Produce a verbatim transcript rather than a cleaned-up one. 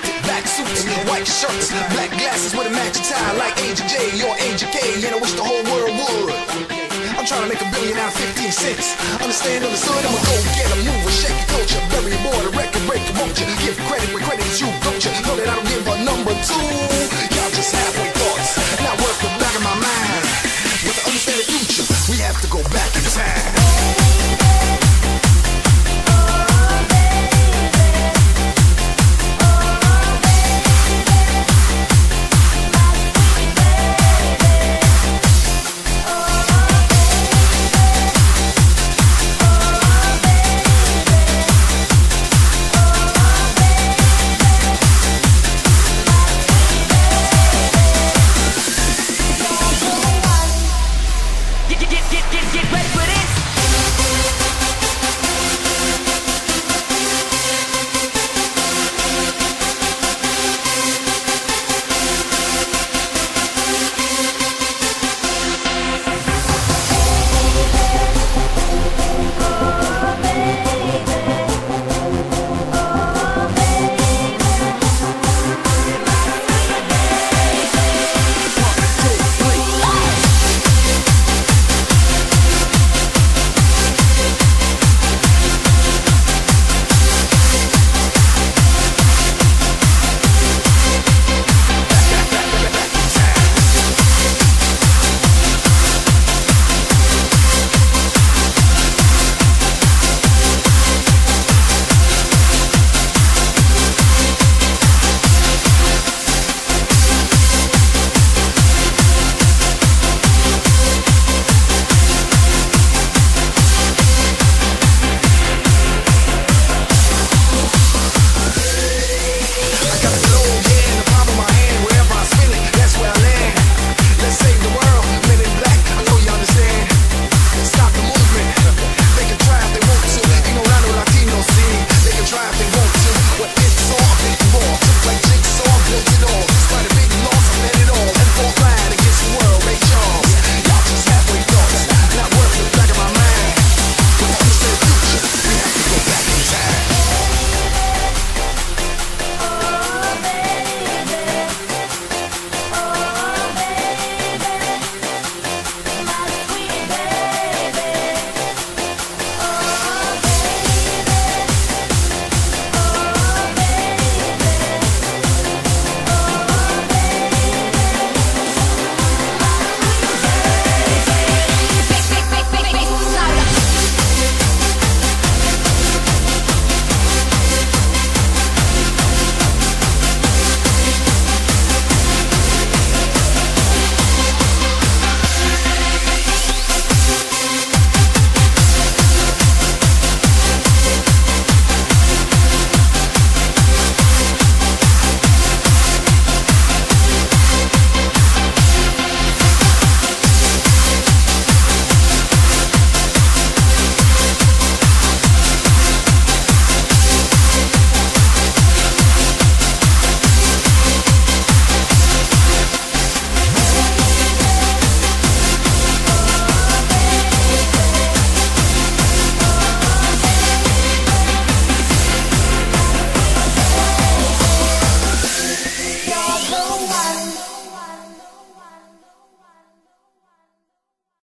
fitted black suits, white shirts, black glasses with a matching tie like Agent J or Agent K, and I wish the whole world would. I'm trying to make a billion out of fifteen cents. Understand, understood, I'ma go get a move, shake your culture, bury more, the record breaker, won't you? Give credit where credit is due, don't you? Know that I don't give a number two. Y'all just halfway thoughts, not worth the back of my mind. With the understanding future, we have to go back in time.